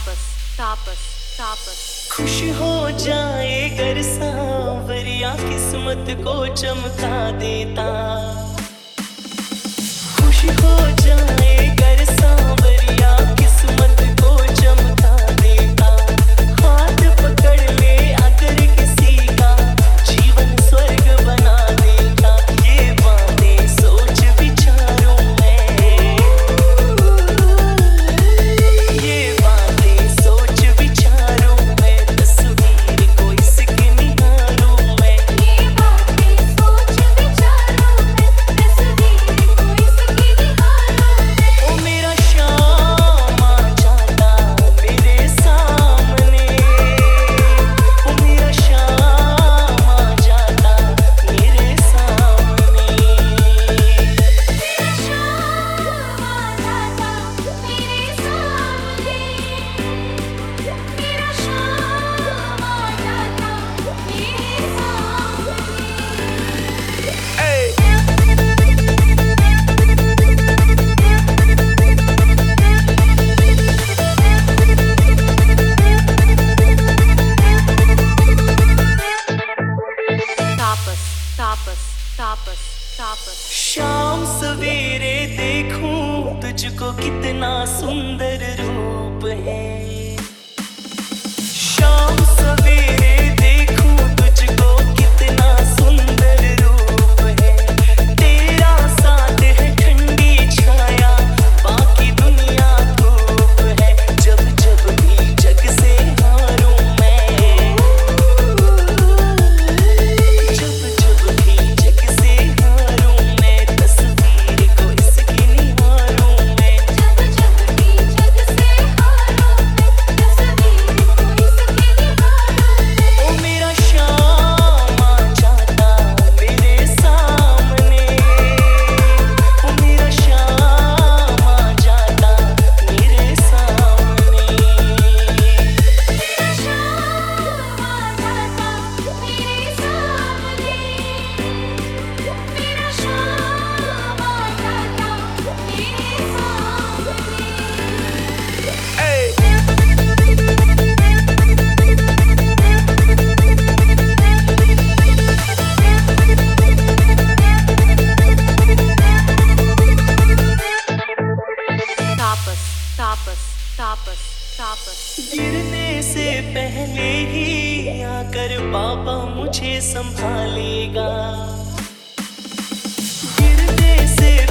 तापस तापस तापस। खुश हो जाए गर सांवरिया किस्मत को चमका देता। खुश हो जाए गर सांवरिया किस्मत को चमका देता। हाथ पकड़ ले अगर किसी का जीवन स्वर्ग बना देता। ये बातें सोच विचारूं मैं, ये बातें सोच विचारूं मैं। तस्वीर को इसकी निहारूं मैं, ये बातें सोच विचारूं मैं। तस्वीर को इसकी निहारूं मैं। ओ मेरा शाम आ जाता मेरे सामने। ओ मेरा शाम आ जाता मेरे सामने। मेरा शाम आ जाता मेरे सामने। मेरा शाम आ जाता मेरे तापस तापस तापस तापस। शाम सवेरे देखूं तुझको कितना सुंदर रूप है। शाम सवेरे देखूं तुझको कितना सुंदर रूप है। तेरा साथ है ठंडी छाया बाकी दुनिया धूप है। जब जब भी जग से हारूं मैं, जब जब भी जग से हारूं मैं। तस्वीर को इसकी निहारूं मैं, जब जब भी जग से हारूं मैं। तस्वीर को इसकी निहारूं मैं। ओ मेरा शाम आ जाता मेरे सामने। ओ मेरा शाम आ जाता मेरे सामने। मेरा शाम आ जाता मेरे सामने। मेरा शाम आ जाता मेरे तापस तापस तापस तापस। गिरने से पहले ही आकर बाबा मुझे संभालेगा। गिरने से